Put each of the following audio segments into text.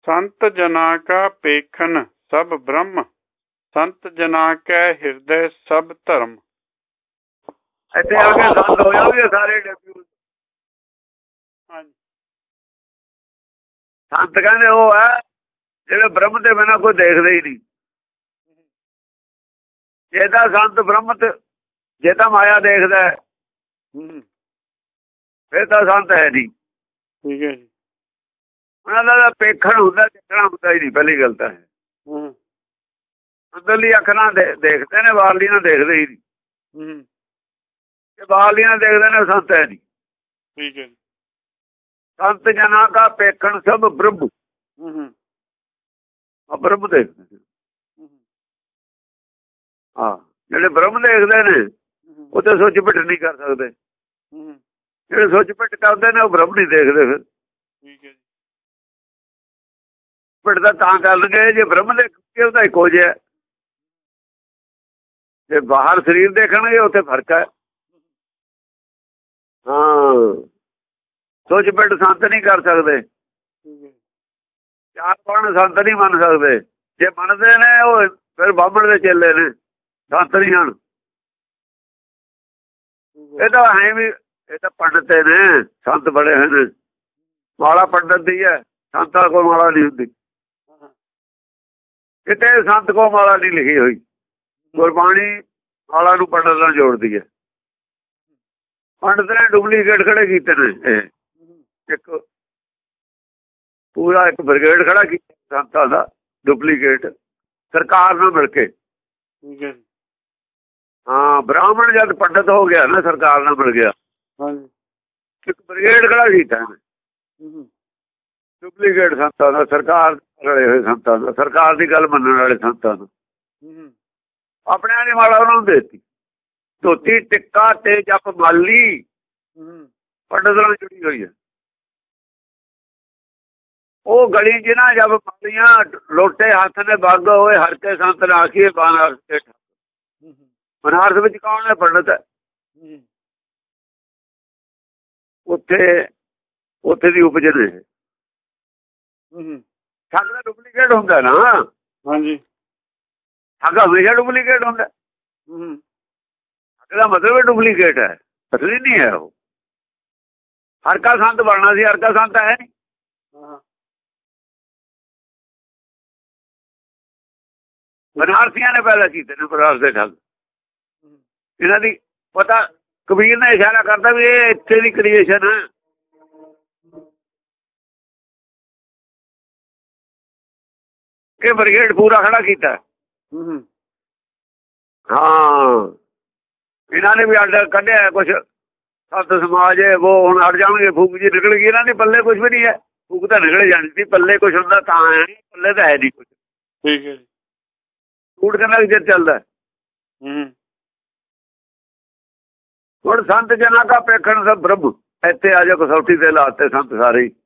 संत जना का पेखन सब ब्रह्म, संत जना कै हृदय सब धर्म। ਇੱਥੇ ਆ ਕੇ ਸੰਤ ਹੋ ਜਾਣਗੇ ਸਾਰੇ ਡਿਪਿਊਟ। ਸੰਤ ਕਹਿੰਦੇ ਉਹ ਹੈ ਜਿਹੜੇ ਬ੍ਰਹਮ ਦੇ ਬਿਨਾਂ ਕੋਈ ਦੇਖਦੇ ਹੀ ਨਹੀਂ। ਜੇ ਤਾਂ ਸੰਤ ਬ੍ਰਹਮ ਤੇ ਜੇ ਤਾਂ ਮਾਇਆ ਦੇਖਦਾ ਫਿਰ ਤਾਂ ਸੰਤ ਹੈ ਨਹੀਂ। ਠੀਕ ਹੈ ਜੀ। ਉਹਨਾਂ ਦਾ ਪੇਖਣ ਹੁੰਦਾ, ਦੇਖਣਾ ਹੁੰਦਾ ਹੀ ਨਹੀਂ। ਪਹਿਲੀ ਗੱਲ ਤਾਂ ਹੈ ਅੰਦਰਲੀ ਅੱਖ ਨਾਲ ਦੇਖਦੇ ਨੇ, ਬਾਹਰਲੀ ਨਾਲ ਦੇਖਦੇ ਹੀ ਨਹੀਂ। ਜੇ ਬਾਹਰਲੀ ਨਾਲ ਦੇਖਦੇ ਨੇ ਸੰਤ ਹੈ ਨਹੀਂ। ਠੀਕ ਹੈ। ਸੰਤ ਜਨਾਂ ਕਾ ਪੇਖਣ ਸਭ ਬ੍ਰਹਮ, ਬ੍ਰਹਮ ਦੇਖਦੇ। ਹਾਂ, ਜਿਹੜੇ ਬ੍ਰਹਮ ਦੇਖਦੇ ਨੇ ਉਹ ਤੇ ਸੋਚ ਪਿੱਟ ਨਹੀਂ ਕਰ ਸਕਦੇ। ਜਿਹੜੇ ਸੋਚ ਪਿੱਟ ਕਰਦੇ ਨੇ ਉਹ ਬ੍ਰਹਮ ਨਹੀਂ ਦੇਖਦੇ। ਫਿਰ ਠੀਕ ਹੈ ਜੀ। ਪਿੱਟ ਤਾਂ ਕਰਨਗੇ ਜੇ ਬ੍ਰਹਮ ਦੇਖਣਗੇ ਉਹਦਾ ਇੱਕੋ ਜਿਹਾ। ਜੇ ਬਾਹਰ ਸਰੀਰ ਦੇਖਣਗੇ ਉੱਥੇ ਫਰਕ ਹੈ। ਹਾਂ, ਸੋਚ ਪਿੱਟ ਸੰਤ ਨਹੀਂ ਕਰ ਸਕਦੇ। ਚਾਰ ਪੌਣ ਸੰਤ ਨਹੀਂ ਮੰਨ ਸਕਦੇ। ਜੇ ਮੰਨਦੇ ਨੇ ਉਹ ਫਿਰ ਬਾਹਮਣ ਦੇ ਚੇਲੇ ਨੇ, ਸੰਤ ਨਹੀਂ ਹਨ। ਇਹ ਤਾਂ ਹੈ ਵੀ, ਇਹ ਤਾਂ ਪੰਡਤ ਨੇ, ਸੰਤ ਬੜੇ ਹਨ। ਮਾਲਾ ਪੰਡਤ ਦੀ ਹੈ, ਸੰਤਾਂ ਕੋਲ ਮਾਲਾ ਨਹੀਂ ਹੁੰਦੀ। ਕਿਤੇ ਸੰਤ ਕੋਲ ਮਾਲਾ ਨਹੀਂ ਲਿਖੀ ਹੋਈ। ਗੁਰਬਾਣੀ ਮਾਲਾ ਨੂੰ ਪੰਡਤ ਨਾਲ ਜੋੜਦੀ ਹੈ। ਪੰਡਤ ਨੇ ਡੁਪਲੀਕੇਟ ਖੜੇ ਕੀਤੇ ਨੇ। ਇੱਕ ਪੂਰਾ ਇੱਕ ਬ੍ਰਿਗੇਡ ਖੜਾ ਕੀਤਾ ਸੰਤਾਂ ਦਾ, ਡੁਪਲੀਕੇਟ, ਸਰਕਾਰ ਨਾਲ ਮਿਲ ਕੇ। ਹਾਂ, ਬ੍ਰਾਹਮਣ ਜਦ ਪੰਡਤ ਹੋ ਗਿਆ ਨਾ, ਸਰਕਾਰ ਨਾਲ ਮਿਲ ਗਿਆ, ਇੱਕ ਬ੍ਰਿਗੇਡ ਖੜਾ ਕੀਤਾ ਡੁਪਲੀਕੇਟ ਸੰਤਾਂ ਦਾ, ਸਰਕਾਰ ਰਲੇ ਹੋਏ ਸੰਤਾਂ ਦਾ, ਸਰਕਾਰ ਦੀ ਗੱਲ ਮੰਨਣ ਵਾਲੇ ਸੰਤਾਂ ਦਾ। ਆਪਣਿਆਂ ਦੀ ਮਾਲਾ ਉਹਨਾਂ ਨੂੰ ਦੇਤੀ। ਧੋਤੀ ਟਿੱਕਾ ਤੇ ਜਪ ਮਾਲੀ ਪੰਡਤ ਨਾਲ ਜੁੜੀ ਹੋਈ ਹੈ। ਉਹ ਗਲੀ ਜਿਹਨਾਂ ਜਪ ਮਾਲੀਆਂ, ਲੋਟੇ ਹੱਥ ਨੇ ਬੱਗ ਹੋਏ ਹਰ ਕੇ ਸੰਤ ਨੇ ਆਖੀਏ ਬਾਨਾਰਸ ਦੇ। ਬਨਾਰਸ ਵਿੱਚ ਕੌਣ ਹੈ? ਪੰਡਤ ਹੈ। ਉੱਥੇ ਦੀ ਉਪਜ ਨੇ। ਠੱਗ ਦਾ ਡੁਪਲੀਕੇਟ ਹੁੰਦਾ ਨਾ। ਹਾਂਜੀ, ਠੱਗ ਹਮੇਸ਼ਾ ਡੁਪਲੀਕੇਟ ਹੁੰਦਾ। ਠੱਗ ਦਾ ਮਤਲਬ ਡੁਪਲੀਕੇਟ ਹੈ, ਅਸਲੀ ਨਹੀਂ ਹੈ ਉਹ। ਹਰ ਕਾ ਸੰਤ ਬਣਨਾ ਸੀ, ਹਰ ਕਾ ਸੰਤ ਹੈ ਨਹੀਂ। ਬਨਾਰਸੀਆਂ ਨੇ ਪੈਦਾ ਕੀਤੇ ਨੇ ਬਨਾਰਸ ਦੇ ਠੱਗ। ਇਹਨਾਂ ਦੀ ਪਤਾ, ਕਬੀਰ ਨੇ ਇਸ਼ਾਰਾ ਕਰਦਾ ਵੀ ਇਹ ਇੱਥੇ ਦੀ ਕ੍ਰੀਏਸ਼ਨ ਹੈ। ਇਹ ਬ੍ਰਿਗੇਡ ਪੂਰਾ ਖੜਾ ਕੀਤਾ। ਹਾਂ, ਇਹਨਾਂ ਨੇ ਵੀ ਅੱਡ ਕੱਢਿਆ ਕੁਛ ਸੰਤ ਸਮਾਜ। ਉਹ ਹੁਣ ਅੜ ਜਾਣਗੇ, ਫੂਕ ਜੀ ਨਿਕਲ ਗਈ ਇਹਨਾਂ ਦੇ ਪੱਲੇ। ਕੁਛ ਵੀ ਨਹੀਂ ਹੈ, ਫੂਕ ਤਾਂ ਨਿਕਲ ਜਾਣੀ ਸੀ। ਪੱਲੇ ਕੁਛ ਹੁੰਦਾ ਤਾਂ ਹੈ, ਪੱਲੇ ਤਾਂ ਹੈ ਨਹੀਂ ਕੁਛ। ਠੀਕ ਹੈ। ਝੂਠ ਕਿੰਨਾ ਚਿਰ ਚੱਲਦਾ। ਹੁਣ ਸੰਤ ਜਨਾਂ ਕਾ ਪੇਖਣ ਸਭ ਬ੍ਰਹਮ। ਇੱਥੇ ਆ ਜਾ ਕਸੌਟੀ ਤੇ ਲਾਤੇ ਸੰਤ ਸਾਰੇ ਹੀ।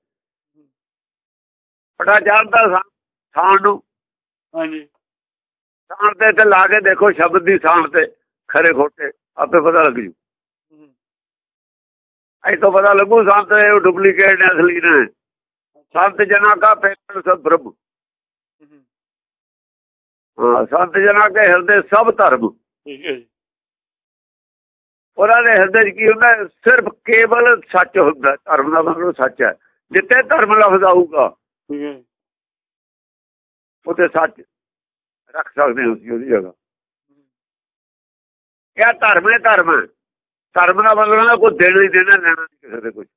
ਪਤਾ ਚੱਲਦਾ ਸਾਣ ਨੂੰ। ਹਾਂਜੀ, ਸਾਣ ਤੇ ਇੱਥੇ ਲਾ ਕੇ ਦੇਖੋ, ਸ਼ਬਦ ਦੀ ਸਾਣ ਤੇ ਖਰੇ ਖੋਟੇ ਆਪੇ ਪਤਾ ਲੱਗ ਜੂ। ਇੱਥੋਂ ਪਤਾ ਲੱਗੂ ਸੰਤ ਇਹ ਡੁਪਲੀਕੇਟ ਨੇ, ਅਸਲੀ ਨੇ। ਸੰਤ ਜਨਾਂ ਕਾ ਪੇਖਣ ਸਭ ਬ੍ਰਹਮ। ਹਾਂ, ਸੰਤ ਜਨਾਂ ਕੇ ਹਿਰਦੇ ਸਭ ਧਰਮ। ਠੀਕ ਹੈ ਜੀ। ਉਹਨਾਂ ਦੇ ਹਿਰਦੇ ਚ ਕੀ ਹੁੰਦਾ? ਸਿਰਫ ਕੇਵਲ ਸੱਚ ਹੁੰਦਾ। ਧਰਮ ਦਾ ਮਤਲਬ ਸੱਚ ਹੈ। ਜਿੱਥੇ ਧਰਮ ਲਫ਼ਜ਼ ਆਊਗਾ ਉੱਥੇ ਸੱਚ ਰੱਖ ਸਕਦੇ ਹੋ ਤੁਸੀਂ ਉਹਦੀ ਜਗ੍ਹਾ। ਕਿਆ ਧਰਮ ਹੈ? ਧਰਮ ਹੈ। ਧਰਮ ਦਾ ਮਤਲਬ ਕੋਈ ਦੇਣਾ ਹੀ ਦੇਣਾ, ਲੈਣਾ ਨਹੀਂ ਕਿਸੇ ਦੇ ਕੁਝ।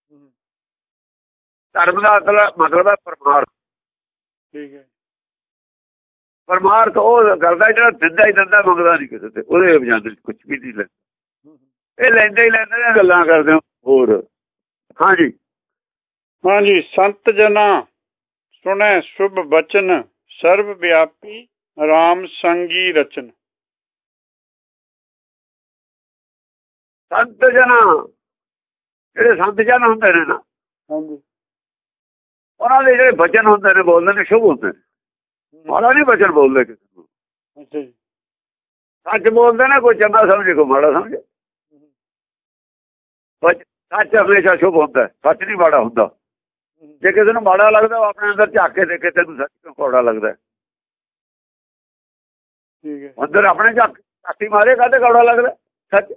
ਧਰਮ ਦਾ ਮਤਲਬ ਹੈ ਪਰਮਾਰਥ। ਠੀਕ ਹੈ। ਪਰਮਾਰਥ ਉਹ ਕਰਦਾ ਜਿਹੜਾ ਦਿੰਦਾ ਹੀ ਦਿੰਦਾ, ਮੰਗਦਾ ਨਹੀਂ ਕਿਸੇ ਤੇ। ਉਹਦੇ ਬਜਾਂਦੇ ਕੁਛ ਵੀ ਨਹੀਂ ਲੈਂਦਾ। ਇਹ ਲੈਂਦੇ ਹੀ ਲੈਂਦੇ ਨੇ, ਗੱਲਾਂ ਕਰਦੇ ਹੋਰ। ਹਾਂਜੀ ਹਾਂਜੀ। ਸੰਤ ਜਨਾ ਸੁਣੈ ਸ਼ੁਭ ਬਚਨ, ਸਰਬ ਵਿਆਪੀ ਰਾਮ ਸੰਗੀ ਰਚਨ। ਸੰਤ ਜਨਾ, ਜਿਹੜੇ ਸੰਤ ਜਨ ਹੁੰਦੇ ਨੇ ਨਾ, ਉਹਨਾਂ ਦੇ ਜਿਹੜੇ ਬਚਨ ਹੁੰਦੇ ਨੇ, ਬੋਲਦੇ ਨੇ, ਸ਼ੁਭ ਹੁੰਦੇ ਨੇ। ਮਾੜਾ ਨਹੀਂ ਬਚਨ ਬੋਲਦੇ ਕਿਸੇ ਨੂੰ। ਸੱਚ ਬੋਲਦੇ ਨੇ, ਕੋਈ ਚੰਗਾ ਸਮਝੇ, ਕੋਈ ਮਾੜਾ ਸਮਝੇ। ਸੱਚ ਹਮੇਸ਼ਾ ਸ਼ੁਭ ਹੁੰਦਾ, ਸੱਚ ਨਹੀਂ ਮਾੜਾ ਹੁੰਦਾ। ਜੇ ਕਿਸੇ ਨੂੰ ਮਾੜਾ ਲੱਗਦਾ ਉਹ ਆਪਣੇ ਅੰਦਰ ਝਾਕ ਕੇ ਦੇਖੇ ਤੈਨੂੰ ਸੱਚ ਕਿਉਂ ਕੌੜਾ ਲੱਗਦਾ। ਅੰਦਰ ਆਪਣੇ ਝਾਤੀ ਮਾਰੇ ਕਾਹਦੇ ਕੌੜਾ ਲੱਗਦਾ ਸੱਚ।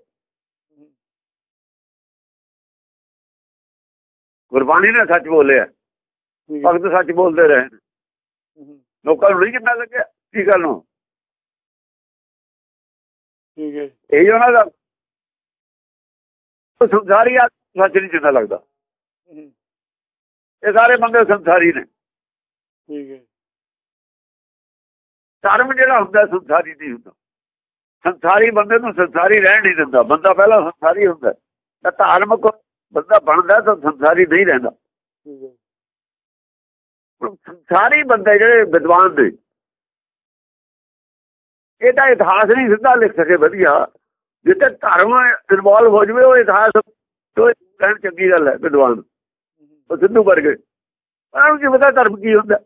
ਗੁਰਬਾਣੀ ਨੇ ਸੱਚ ਬੋਲਿਆ, ਭਗਤ ਸੱਚ ਬੋਲਦੇ ਰਹੇ, ਲੋਕਾਂ ਨੂੰ ਨਹੀਂ ਕਿੰਨਾ ਲੱਗਿਆ ਕੀ ਗੱਲ ਨੂੰ। ਇਹੀ ਉਹਨਾਂ ਦਾ ਸੰਸਾਰੀ ਆ, ਸੱਚ ਨਹੀਂ ਜਿੰਨਾ ਲੱਗਦਾ। ਇਹ ਸਾਰੇ ਬੰਦੇ ਸੰਸਾਰੀ ਨੇ। ਧਰਮ ਜਿਹੜਾ ਹੁੰਦਾ ਸੰਸਾਰੀ ਨਹੀਂ ਹੁੰਦਾ। ਸੰਸਾਰੀ ਬੰਦੇ ਨੂੰ ਸੰਸਾਰੀ ਰਹਿਣ ਨਹੀਂ ਦਿੰਦਾ। ਬੰਦਾ ਪਹਿਲਾਂ ਸੰਸਾਰੀ ਹੁੰਦਾ, ਤਾਂ ਧਾਰਮਿਕ ਬੰਦਾ ਬਣਦਾ ਤਾਂ ਸੰਸਾਰੀ ਨਹੀਂ ਰਹਿੰਦਾ। ਸੰਸਾਰੀ ਬੰਦੇ ਜਿਹੜੇ ਵਿਦਵਾਨ ਨੇ, ਇਹਦਾ ਇਤਿਹਾਸ ਨਹੀਂ ਸਿੱਧਾ ਲਿਖ ਸਕੇ ਵਧੀਆ। ਜਿੱਥੇ ਧਰਮ ਇਨਵੋਲਵ ਹੋ ਜਾਵੇ ਉਹ ਇਤਿਹਾਸ ਰਹਿਣ ਚੰਗੀ ਗੱਲ ਹੈ। ਵਿਦਵਾਨ ਉਹ ਸਿੱਧੂ ਵਰਗੇ, ਉਹਨਾਂ ਨੂੰ ਕੀ ਪਤਾ ਧਰਮ ਕੀ ਹੁੰਦਾ।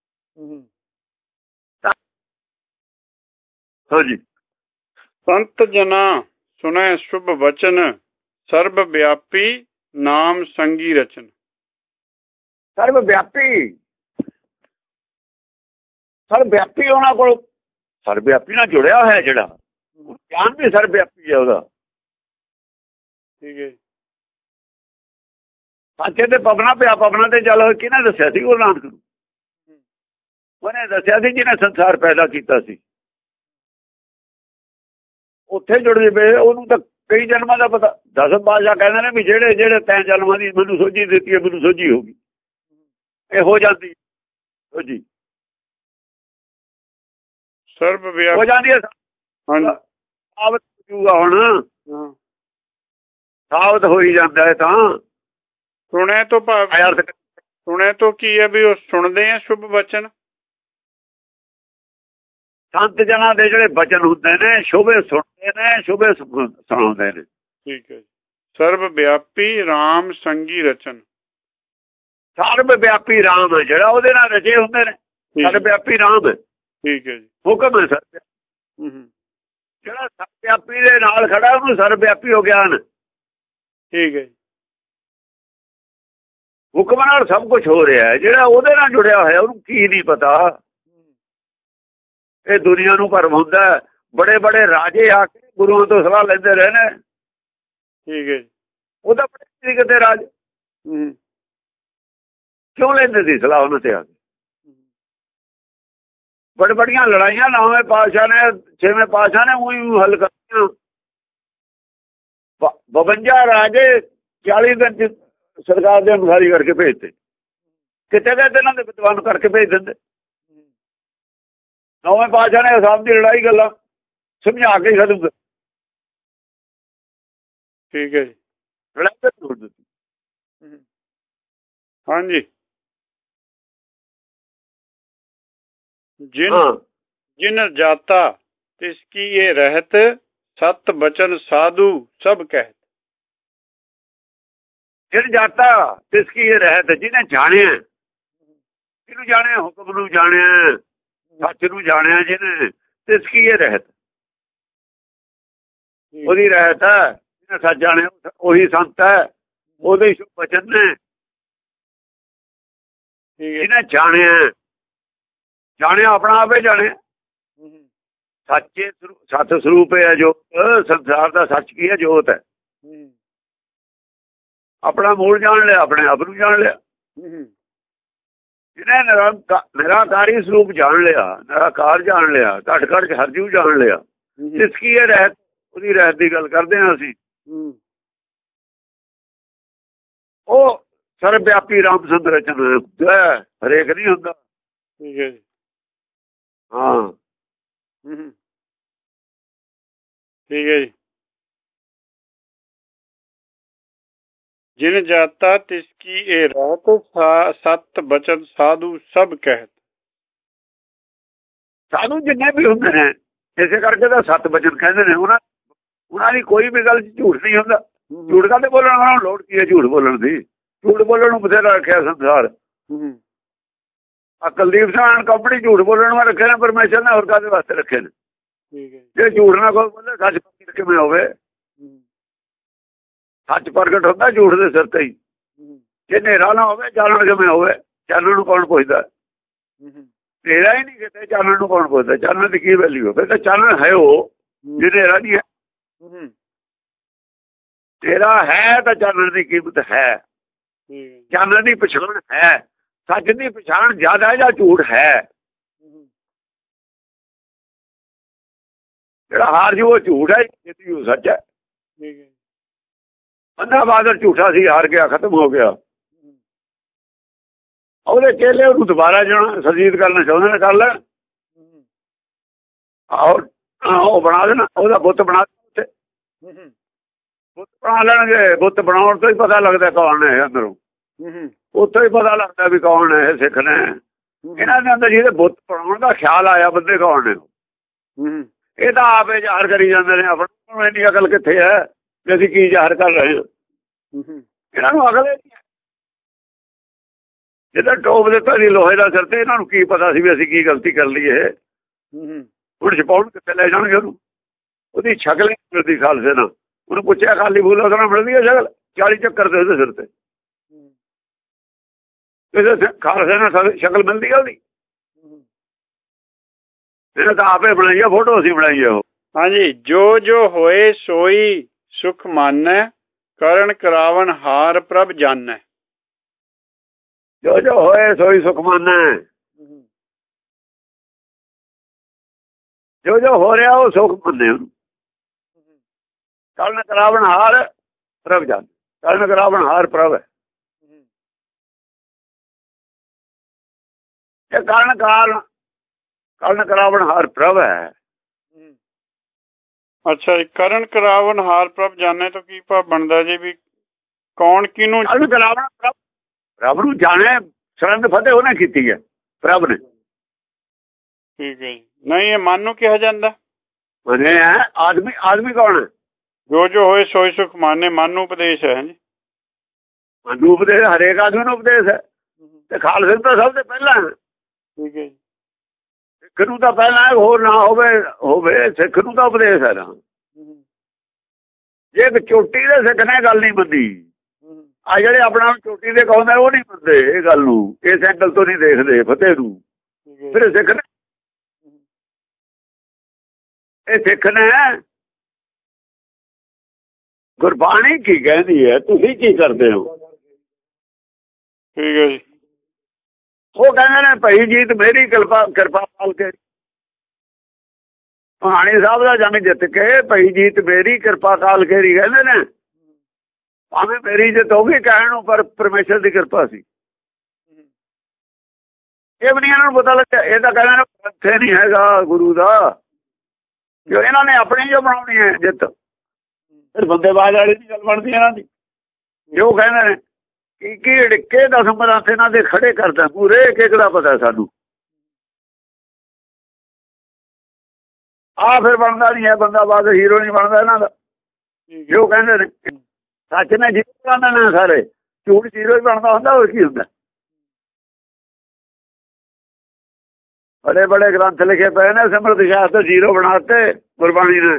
ਹਾਂਜੀ, ਸੰਤ ਜਨਾ ਸੁਣੈ ਸ਼ੁਭ ਬਚਨ, ਸਰਬ ਵਿਆਪੀ ਨਾਮ ਸੰਗੀ ਰਚਨ। ਸਰਬ ਵਿਆਪੀ, ਸਰਬ ਵਿਆਪੀ ਉਹਨਾਂ ਕੋਲ, ਸਰਬ ਵਿਆਪੀ ਨਾਲ ਜੁੜਿਆ ਹੋਇਆ ਜਿਹੜਾ ਗਿਆਨ ਵੀ ਸਰਬ ਵਿਆਪੀ ਹੈ ਉਹਦਾ। ਠੀਕ ਹੈ। ਸਾਚੇ ਤੇ ਪਵਨਾ ਪਿਆ, ਪਵਨਾ ਤੇ ਚੱਲ ਕਿਹਨੇ ਦੱਸਿਆ ਸੀ? ਗੁਰੂ ਨਾਨਕ ਨੂੰ ਉਹਨੇ ਦੱਸਿਆ ਸੀ ਜਿਹਨੇ ਸੰਸਾਰ ਪੈਦਾ ਕੀਤਾ ਸੀ। ਉੱਥੇ ਜੁੜ ਜਵੇ ਉਹਨੂੰ ਤਾਂ ਕਈ ਜਨਮਾਂ ਦਾ ਪਤਾ। 10 ਪਾਤਸ਼ਾਹ ਕਹਿੰਦੇ ਨੇ ਵੀ ਜਿਹੜੇ ਜਿਹੜੇ ਤੈਂ ਜਨਮਾਂ ਦੀ ਮੈਨੂੰ ਸੋਝੀ ਦਿੱਤੀ ਹੈ, ਮੈਨੂੰ ਸੋਝੀ ਹੋ ਗਈ, ਇਹ ਹੋ ਜਾਂਦੀ ਸੋਝੀ, ਸਰਬ ਵਿਆਪੀ ਹੋ ਜਾਂਦੀ ਹੈ। ਸਾਬਤ ਹੋਊਗਾ ਹੁਣ, ਸਾਬਤ ਹੋ ਹੀ ਜਾਂਦਾ ਹੈ। ਤਾਂ ਸੁਣੇ ਤੋਂ ਭਾਵ, ਸੁਣੇ ਤੋਂ ਕੀ ਹੈ ਵੀ ਉਹ ਸੁਣਦੇ ਆ ਸ਼ੁਭ ਬਚਨ। ਸੰਤ ਜਨਾਂ ਦੇ ਜਿਹੜੇ ਬਚਨ ਹੁੰਦੇ ਨੇ ਸ਼ੁਭੇ ਸੁਣਦੇ ਨੇ, ਸ਼ੁਭੇ ਸੁਣਾਉਂਦੇ ਨੇ। ਠੀਕ ਹੈ। ਸਰਬ ਵਿਆਪੀ ਰਾਮ ਸੰਗੀ ਰਚਨ। ਸਰਬ ਵਿਆਪੀ ਰਾਮ ਹੈ ਜਿਹੜਾ, ਉਹਦੇ ਨਾਲ ਰਚੇ ਹੁੰਦੇ ਨੇ। ਸਰਬ ਵਿਆਪੀ ਰਾਮ ਹੈ। ਠੀਕ ਹੈ ਜੀ, ਹੁਕਮ ਹੈ ਸਰਬ। ਜਿਹੜਾ ਸਰਬ ਵਿਆਪੀ ਦੇ ਨਾਲ ਖੜਾ ਉਹਨੂੰ ਸਰਬ ਵਿਆਪੀ ਹੋ ਗਿਆਨ। ਠੀਕ ਹੈ। ਹੁਕਮ ਨਾਲ ਸਭ ਕੁਝ ਹੋ ਰਿਹਾ ਹੈ। ਜਿਹੜਾ ਉਹਦੇ ਨਾਲ ਜੁੜਿਆ ਹੋਇਆ ਉਹਨੂੰ ਕੀ ਨਹੀਂ ਪਤਾ। ਇਹ ਦੁਨੀਆ ਨੂੰ ਭਰਮ ਹੁੰਦਾ। ਬੜੇ ਬੜੇ ਰਾਜੇ ਆ ਕੇ ਗੁਰੂਆਂ ਤੋਂ ਸਲਾਹ ਲੈਂਦੇ ਰਹੇ ਨੇ। ਠੀਕ ਹੈ। ਉਹਦਾ ਬੜੇ ਕਿਤੇ ਰਾਜ ਕਿਉਂ ਲੈਂਦੇ ਸੀ ਸਲਾਹ ਉਹਨਾਂ ਤੇ ਆ ਕੇ? ਬੜੇ ਬੜੀਆਂ ਲੜਾਈਆਂ ਨੌਵੇਂ ਪਾਤਸ਼ਾਹ ਨੇ, 6ਵੇਂ ਪਾਤਸ਼ਾਹ ਨੇ ਉਹੀ ਹੱਲ ਕਰਤੀਆਂ। 52 ਰਾਜੇ 40 ਦਿਨ ਸਰਕਾਰ ਦੇ ਅਨੁਸਾਰੀ ਕਰਕੇ ਭੇਜਦੇ। ਕਿਤੇ ਗਏ ਇਹਨਾਂ ਦੇ ਵਿਦਵਾਨ ਕਰਕੇ ਭੇਜ ਦਿੰਦੇ। ਨੌਵੇਂ ਪਾਤਸ਼ਾਹ ਨੇ ਅਸਾਮ ਦੀ ਲੜਾਈ ਗੱਲਾਂ ਸਮਝਾ ਕੇ ਖਤਮ ਕਰ। ਠੀਕ ਹੈ ਜੀ, ਲੜਾਈ ਛੋੜ ਦਿੱਤੀ। ਹਾਂਜੀ। ਜਿਨ ਜਾਤਾ ਤਿਸ ਕੀ ਇਹ ਰਹਿਤ, ਸਤ ਬਚਨ ਸਾਧੂ ਸਭ ਕਹਿਤ। ਜਿਨ ਜਾਤਾ ਤਿਸ ਕੀ ਇਹ ਰਹਿਤ, ਜਿਹਨੇ ਜਾਣਿਆ, ਜਿਹਨੂੰ ਜਾਣਿਆ, ਹੁਕਮ ਨੂੰ ਜਾਣਿਆ, ਸੱਚ ਨੂੰ ਜਾਣਿਆ ਜਿਹਨੇ, ਤਿਸ ਕੀ ਇਹ ਰਹਿਤ, ਉਹਦੀ ਰਹਿਤ ਹੈ। ਜਿਹਨੇ ਸੱਚ ਜਾਣਿਆ ਉਹੀ ਸੰਤ ਹੈ, ਉਹਦੇ ਹੀ ਸ਼ੁਭ ਬਚਨ ਨੇ। ਜਿਹਨੇ ਜਾਣਿਆ, ਜਾਣਿਆ ਆਪਣਾ ਆਪੇ ਜਾਣਿਆ। ਸੱਚੇ ਸਤ ਸਰੂਪ ਹੈ ਜੋ ਸੰਸਾਰ ਦਾ ਸੱਚ ਕੀ ਹੈ? ਜੋਤ ਹੈ। ਆਪਣਾ ਮੂਲ ਜਾਣ ਲਿਆ, ਆਪਣੇ ਆਪ ਨੂੰ ਜਾਣ ਲਿਆ। ਜਿਹਨੇ ਨਿਰਾਕਾਰੀ ਸਰੂਪ ਜਾਣ ਲਿਆ, ਨਿਰਾਕਾਰ ਜਾਣ ਲਿਆ, ਘਟ ਘਟ ਚ ਹਰਜੂ ਜਾਣ ਲਿਆ, ਇਸ ਕੀ ਇਹ ਰਹਿਤ, ਉਹਦੀ ਰਹਿਤ ਦੀ ਗੱਲ ਕਰਦੇ ਹਾਂ ਅਸੀਂ। ਉਹ ਸਰਬ ਵਿਆਪੀ ਰਾਮ ਸੰਤ ਰਚਨ ਹਰੇਕ ਨਹੀਂ ਹੁੰਦਾ। ਠੀਕ ਹੈ ਜੀ, ਹਾਂ ਠੀਕ ਹੈ ਜੀ। ਜਿਨ ਜਾਤਾ ਤਿਸ ਕੀ ਇਹ ਰਹਿਤ, ਸਤ ਬਚਨ ਸਾਧੂ ਸਭ ਕਹਿਤ। ਸਾਧੂ ਜਿੰਨੇ ਵੀ ਹੁੰਦੇ ਨੇ ਇਸੇ ਕਰਕੇ ਤਾਂ ਸਤ ਬਚਨ ਕਹਿੰਦੇ ਨੇ। ਉਹਨਾਂ ਦੀ ਕੋਈ ਵੀ ਗੱਲ ਝੂਠ ਨਹੀਂ ਹੁੰਦਾ। ਝੂਠ ਕਾਹਦੇ ਬੋਲਣ? ਉਹਨਾਂ ਨੂੰ ਲੋੜ ਕੀ ਹੈ ਝੂਠ ਬੋਲਣ ਦੀ? ਝੂਠ ਬੋਲਣ ਨੂੰ ਬਥੇਰਾ ਰੱਖਿਆ ਸੰਸਾਰ। ਕੁਲਦੀਪ ਸਿੰਘ ਕੰਪਨੀ ਝੂਠ ਬੋਲਣ ਵਾਲੇ ਰੱਖੇ ਨੇ ਪਰਮੇਸ਼ਰ ਨੇ, ਹੋਰ ਕਾਹਦੇ ਵਾਸਤੇ ਰੱਖੇ ਨੇ? ਜੇ ਝੂਠ ਨਾ ਕੋਈ ਬੋਲੇ, ਸੱਚ ਕਿਵੇਂ ਹੋਵੇ? ਸੱਚ ਪ੍ਰਗਟ ਹੁੰਦਾ ਝੂਠ ਦੇ ਸਿਰ ਤੇ ਹੀ। ਜੇ ਹਨੇਰਾ ਨਾ ਹੋਵੇ ਚਾਨਣ ਕਿਵੇਂ ਹੋਵੇ? ਚਾਨਣ ਨੂੰ ਕੌਣ ਪੁੱਛਦਾ? ਹਨੇਰਾ ਹੀ ਨਹੀਂ ਕਿਤੇ, ਚਾਨਣ ਨੂੰ ਕੌਣ ਪੁੱਛਦਾ? ਚਾਨਣ ਦੀ ਕੀ ਵੈਲਿਊ ਹੈ? ਫਿਰ ਤਾਂ ਚਾਨਣ ਹੈ ਉਹ, ਜੇ ਹਨੇਰਾ ਨਹੀਂ ਹੈ। ਤੇਰਾ ਹੈ ਤਾਂ ਚਾਨਣ ਦੀ ਕੀਮਤ ਹੈ, ਚਾਨਣ ਦੀ ਪਛਾਣ ਹੈ। ਸੱਚ ਦੀ ਪਛਾਣ ਜ਼ਿਆਦਾ ਜਾਂ ਝੂਠ ਹੈ? ਜਿਹੜਾ ਹਾਰ ਜੂ ਉਹ ਝੂਠ ਹੈ, ਜਿੱਤੀ ਉਹ ਸੱਚ ਹੈ। ਅੰਨਾ ਬਾਦਲ ਝੂਠਾ ਸੀ, ਹਾਰ ਗਿਆ, ਖਤਮ ਹੋ ਗਿਆ। ਉਹਦੇ ਚੇਲੇ ਉਹਨੂੰ ਦੁਬਾਰਾ ਜਾਣਾ ਸਰਜੀਤ ਕਰਨਾ ਚਾਹੁੰਦੇ ਨੇ, ਕਰ ਲੈਣ। ਉਹ ਬਣਾ ਦੇਣਾ, ਉਹਦਾ ਬੁੱਤ ਬਣਾ ਦੇਣਾ, ਉੱਥੇ ਬੁੱਤ ਬਣਾ ਲੈਣਗੇ। ਬੁੱਤ ਬਣਾਉਣ ਤੋਂ ਹੀ ਪਤਾ ਲੱਗਦਾ ਕੌਣ ਹੈ ਅੰਦਰੋਂ, ਉੱਥੋਂ ਹੀ ਪਤਾ ਲੱਗਦਾ ਵੀ ਕੌਣ ਹੈ ਸਿੱਖ ਨੇ। ਇਹਨਾਂ ਦੇ ਅੰਦਰ ਜਿਹਦੇ ਬੁੱਤ ਬਣਾਉਣ ਦਾ ਖਿਆਲ ਆਇਆ, ਬੰਦੇ ਕੌਣ ਨੇ? ਇਹ ਤਾਂ ਆਪੇ ਜ਼ਾਹਰ ਕਰੀ ਜਾਂਦੇ ਨੇ ਆਪਣਾ ਨੂੰ। ਇੰਨੀ ਅਕਲ ਕਿੱਥੇ ਹੈ ਕਿ ਅਸੀਂ ਕੀ ਜ਼ਾਹਰ ਕਰ ਰਹੇ ਹਾਂ? ਇਹਨਾਂ ਨੂੰ ਅਕਲ ਨਹੀਂ ਹੈ। ਜਿੱਦਾਂ ਟੋਪ ਦਿੱਤਾ ਸੀ ਲੋਹੇ ਦਾ ਸਿਰ ਤੇ, ਇਹਨਾਂ ਨੂੰ ਕੀ ਪਤਾ ਸੀ ਵੀ ਅਸੀਂ ਕੀ ਗਲਤੀ ਕਰ ਲਈ? ਇਹ ਹੁਣ ਛਪਾਉਣ ਕਿੱਥੇ ਲੈ ਜਾਣਗੇ ਉਹਨੂੰ? ਉਹਦੀ ਸ਼ਕਲ ਹੀ ਮਿਲਦੀ ਖਾਲਸੇ ਨਾਲ। ਉਹਨੂੰ ਪੁੱਛਿਆ ਖਾਲੀ ਫੂਲਾ ਨਾਲ ਮਿਲਦੀ ਹੈ ਸ਼ਕਲ? 40 ਚੱਕਰ ਦੇ ਉਹਦੇ ਸਿਰ ਤੇ, ਕਿਸੇ ਖਾਲਸੇ ਨਾਲ ਸ਼ਕਲ ਮਿਲਦੀ ਹੈ ਉਹਦੀ? ਇਹਨੇ ਤਾਂ ਆਪੇ ਬਣਾਈ ਆ ਫੋਟੋ, ਅਸੀਂ ਬਣਾਈ ਆ ਉਹ। ਹਾਂਜੀ, ਜੋ ਜੋ ਹੋਏ ਸੋਈ ਸੁਖ ਮਾਨੈ, ਕਰਨ ਕਰਾਵਨ ਹਾਰ ਪ੍ਰਭ ਜਾਨੈ। ਜੋ ਜੋ ਹੋਏ ਸੋਈ ਸੁਖ ਮਾਨੈ, ਜੋ ਜੋ ਹੋ ਰਿਹਾ ਉਹ ਸੁਖ ਮੰਨੇ ਉਹਨੂੰ। ਕਰਨ ਕਰਾਵਨ ਹਾਰ ਪ੍ਰਭ ਜਾਨੈ, ਕਰਨ ਕਰਾਵਨ ਹਾਰ ਪ੍ਰਭ ਹੈ। ਇਹ ਕਰਨ ਕਰਾਵਨ ਹਾਰ ਪ੍ਰਭ ਹੈ। ਅੱਛਾ ਜੀ, ਕਰਨ ਕਰਾਵਨ ਹਾਰ ਪ੍ਰਭ ਜਾਣੇ ਤੋਂ ਕੀ ਭਾਵ ਬਣਦਾ ਜੀ? ਵੀ ਕੌਣ ਕਿਹਨੂੰ ਕਰਨ ਕਰਾਵਨ ਪ੍ਰਭ ਨੂੰ ਜਾਣੇ, ਸਰੰਦ ਫਤਿਹ ਉਹਨੇ ਕੀਤੀ ਹੈ, ਪ੍ਰਭ ਨੇ। ਠੀਕ ਹੈ ਜੀ। ਨਹੀਂ, ਇਹ ਮਨ ਨੂੰ ਕਿਹਾ ਜਾਂਦਾ? ਮੰਨੇ ਹੈ ਆਦਮੀ ਕੌਣ ਹੈ? ਜੋ ਜੋ ਹੋਏ ਸੋਈ ਸੁਖ ਮਾਨੇ, ਮਨ ਨੂੰ ਉਪਦੇਸ਼ ਹੈ ਜੀ। ਮਨ ਨੂੰ ਉਪਦੇਸ਼ ਹਰੇਕ ਆਦਮੀ ਨੂੰ ਉਪਦੇਸ਼ ਹੈ, ਤੇ ਖਾਲਸੇ ਤਾਂ ਸਭ ਤੋਂ ਪਹਿਲਾਂ ਹੈ। ਠੀਕ ਹੈ ਜੀ। ਸਿੱਖ ਨੂੰ ਤਾਂ ਪਹਿਲਾਂ ਹੋਰ ਨਾ ਹੋਵੇ ਸਿੱਖ ਨੂੰ ਤਾਂ ਉਪਦੇਸ਼ ਹੈ ਨਾ। ਜੇ ਇੱਕ ਚੋਟੀ ਦੇ ਸਿੱਖ ਨੇ ਗੱਲ ਨਹੀਂ ਮੰਨੀ, ਆ ਜਿਹੜੇ ਆਪਣਾ ਚੋਟੀ ਦੇ ਕਹਾਉਂਦੇ ਉਹ ਨਹੀਂ ਮੰਨਦੇ ਇਹ ਗੱਲ ਨੂੰ, ਇਸ ਐਂਗਲ ਤੋਂ ਨਹੀਂ ਦੇਖਦੇ ਫਤਿਹ ਨੂੰ। ਫਿਰ ਸਿੱਖ ਨੇ, ਇਹ ਸਿੱਖ ਨੇ ਗੁਰਬਾਣੀ ਕੀ ਕਹਿੰਦੀ ਹੈ, ਤੁਸੀਂ ਕੀ ਕਰਦੇ ਹੋ? ਠੀਕ ਹੈ ਜੀ। ਉਹ ਕਹਿੰਦੇ ਨੇ ਭਾਈ ਜੀਤ ਮੇਰੀ ਕਿਰਪਾ ਪਾਲ ਕੇ, ਕਹਾਣੀ ਸਾਹਿਬ ਦਾ ਜੰਗ ਜਿੱਤ ਕੇ ਭਾਈ ਜੀਤ ਮੇਰੀ ਕਿਰਪਾ ਕਾਲ ਕੇ ਹੀ ਕਹਿੰਦੇ ਨੇ। ਭਾਵੇਂ ਮੇਰੀ ਜਿੱਤ ਹੋ ਗਈ ਕਹਿਣ ਨੂੰ, ਪਰ ਪਰਮੇਸ਼ਰ ਦੀ ਕਿਰਪਾ ਸੀ। ਇਹ ਵੀ ਨਹੀਂ ਇਹਨਾਂ ਨੂੰ ਪਤਾ ਲੱਗਿਆ। ਇਹ ਤਾਂ ਕਹਿੰਦੇ ਨੇ ਇੱਥੇ ਨਹੀਂ ਹੈਗਾ ਗੁਰੂ ਦਾ, ਜੋ ਇਹਨਾਂ ਨੇ ਆਪਣੀ ਜੋ ਬਣਾਉਣੀ ਹੈ ਜਿੱਤ। ਫਿਰ ਬੰਦੇਬਾਜ਼ ਵਾਲੀ ਦੀ ਗੱਲ ਬਣਦੀ ਇਹਨਾਂ ਦੀ। ਜੋ ਕਹਿੰਦੇ ਨੇ ਕੀ ਢਿੱਕੇ ਦਸਮ ਬਰਾਤ ਇਹਨਾਂ ਦੇ ਖੜੇ ਕਰਦਾ ਪੂਰੇ, ਇੱਕ ਦਾ ਪਤਾ ਸਾਨੂੰ। ਫਿਰ ਬਣਦਾ ਨਹੀਂ ਹੈ ਬੰਦਾਬਾਜ਼, ਹੀਰੋ ਨਹੀਂ ਬਣਦਾ ਇਹਨਾਂ ਦਾ। ਜੋ ਕਹਿੰਦੇ ਨੇ ਸੱਚ ਨੇ ਜੀਰੋ ਬਣਾਉਂਦੇ ਨੇ ਸਾਰੇ, ਝੂਠ ਜੀਰੋ ਹੀ ਬਣਦਾ ਹੁੰਦਾ, ਹੋਰ ਕੀ ਹੁੰਦਾ? ਬੜੇ ਬੜੇ ਗ੍ਰੰਥ ਲਿਖੇ ਪਏ ਨੇ, ਸਿਮਰਤ ਸ਼ਾਸਤਰ ਜੀਰੋ ਬਣਾਤੇ ਗੁਰਬਾਣੀ ਨੇ।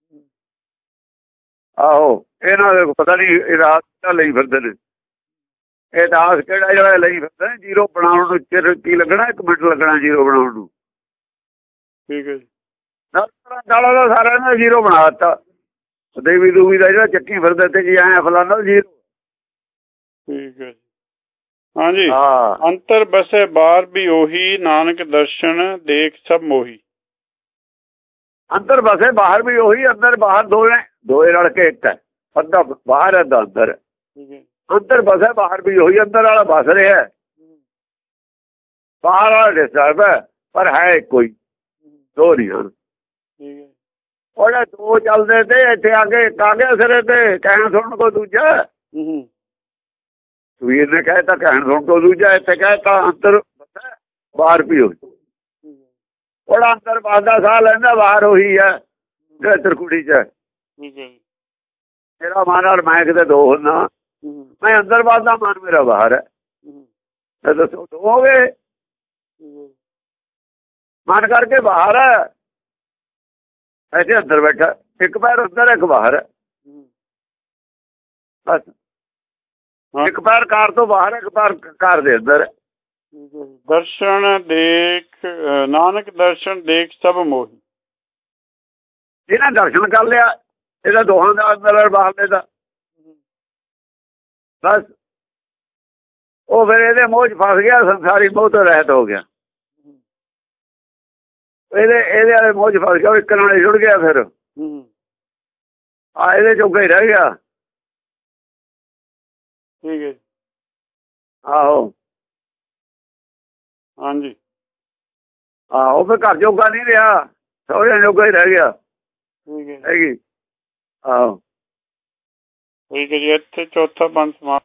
ਆਹੋ, ਇਹਨਾਂ ਦੇ ਪਤਾ ਨਹੀਂ ਇਤਿਹਾਸ ਲਈ ਫਿਰਦੇ ਨੇ। ਇਤਿਹਾਸ ਕਿਹੜਾ ਜਿਹੜਾ ਲਈ ਫਿਰਦੇ ਨੇ? ਜੀਰੋ ਬਣਾਉਣ ਨੂੰ ਚਿਰ ਕੀ ਲੱਗਣਾ? 1 ਮਿੰਟ ਲੱਗਣਾ ਜੀਰੋ ਬਣਾਉਣ ਨੂੰ। ਠੀਕ ਹੈ ਜੀ। ਸਾਲਾ ਦਾ ਸਾਰਿਆਂ ਨੇ ਜੀਰੋ ਬਣਾ ਦਿੱਤਾ। ਦੇਵੀ ਦੂਵੀ ਦਾ ਜਿਹੜਾ ਚੱਕੀ ਫਿਰਦੇ ਤੇ ਜੀ ਆਇਆ ਫਲਾਣਾ ਜੀਰੋ। ਠੀਕ ਹੈ। ਹਾਂਜੀ, ਅੰਤਰ ਬਸੇ ਬਾਹਰ ਵੀ ਉਹੀ, ਨਾਨਕ ਦਰਸ਼ਨ ਦੇਖ ਸਭ ਮੋਹੀ। ਅੰਦਰ ਬਸੇ ਬਾਹਰ ਵੀ ਉਹੀ, ਅੰਦਰ ਬਾਹਰ ਦੋਏ ਰਲ ਕੇ ਇੱਕ ਹੈ। ਅੱਧਾ ਬਾਹਰ ਹੈ, ਅੱਧਾ ਅੰਦਰ। ਅੰਦਰ ਬਸੇ ਬਾਹਰ ਵੀ ਉਹੀ, ਅੰਦਰ ਵਾਲਾ ਬਸ ਰਿਹਾ, ਬਾਹਰ ਵਾਲਾ ਡਿਸਟਰਬ ਹੈ, ਪਰ ਹੈ ਇੱਕੋ ਹੀ, ਦੋ ਨਹੀਂ ਹਨ। ਉਹਦੇ ਦੋ ਚੱਲਦੇ ਤੇ ਇੱਥੇ ਆ ਕੇ ਸਿਰੇ ਤੇ ਕਹਿਣ ਸੁਣਨ ਕੋ ਦੂਜਾ। ਸਵੀਰ ਨੇ ਕਹਿਤਾ ਕਹਿਣ ਸੁਣ ਕੋ ਦੂਜਾ, ਇੱਥੇ ਕਹਿਤਾ ਅੰਦਰ ਬਾਹਰ ਵੀ ਹੋਈ। ਉਹਦਾ ਅੰਦਰ ਬਾਦਾ ਸਾਹ ਲੈਂਦਾ, ਬਾਹਰ ਉਹੀ ਹੈ ਜਿਹੜਾ ਤਿਰਕੁੜੀ ਚ ਹੈ। ਮੇਰਾ ਮਨ ਔਰ ਮੈਂ ਕਿਤੇ ਦੋ ਹੁੰਦਾ, ਮੈਂ ਅੰਦਰ ਬਾਦਾ, ਮਨ ਮੇਰਾ ਬਾਹਰ ਹੈ। ਦੱਸੋ ਦੋ ਹੋ ਗਏ? ਮਨ ਕਰਕੇ ਬਾਹਰ ਹੈ, ਐਸੇ ਅੰਦਰ ਬੈਠਾ, ਇੱਕ ਪੈਰ ਅੰਦਰ ਇੱਕ ਬਾਹਰ ਹੈ ਬਸ। ਇੱਕ ਪੈਰ ਕਾਰ ਤੋਂ ਬਾਹਰ, ਇੱਕ ਪੈਰ ਕਾਰ ਦੇ ਅੰਦਰ। ਦਰਸ਼ਨ ਦੇਖ ਨਾਨਕ ਦਰਸ਼ਨ ਦੇਖ ਸਭ ਮੋਹੀ। ਜਿਹਨਾਂ ਦਰਸ਼ਨ ਕਰ ਲਿਆ ਇਹਦਾ ਦੋਹਾਂ ਦਾ ਅੰਦਰ ਬਾਹਰ ਦਾ ਬਸ ਉਹ ਫਿਰ ਇਹਦੇ ਮੋਹ ਚ ਫਸ ਗਿਆ, ਸੰਸਾਰੀ ਮੋਹ ਤੋਂ ਰਹਿਤ ਹੋ ਗਿਆ। ਇਹਦੇ ਵਾਲੇ ਮੋਹ ਚ ਫਸ ਗਿਆ, ਇੱਕ ਨਾਲ ਜੁੜ ਗਿਆ। ਫਿਰ ਇਹਦੇ ਜੋਗਾ ਹੀ ਰਹਿ ਗਿਆ। ਠੀਕ ਹੈ। ਆਹੋ ਹਾਂਜੀ। ਆਹੋ ਫਿਰ ਘਰ ਜੋਗਾ ਨਹੀਂ ਰਿਹਾ, ਸਹੁਰਿਆਂ ਜੋਗਾ ਹੀ ਰਹਿ ਗਿਆ। ਠੀਕ ਹੈ। ਹੈਗੀ। ਆਹੋ ਠੀਕ ਹੈ ਜੀ। ਇੱਥੇ ਚੌਥਾ ਪੰਥ ਸਮਾਪਤ।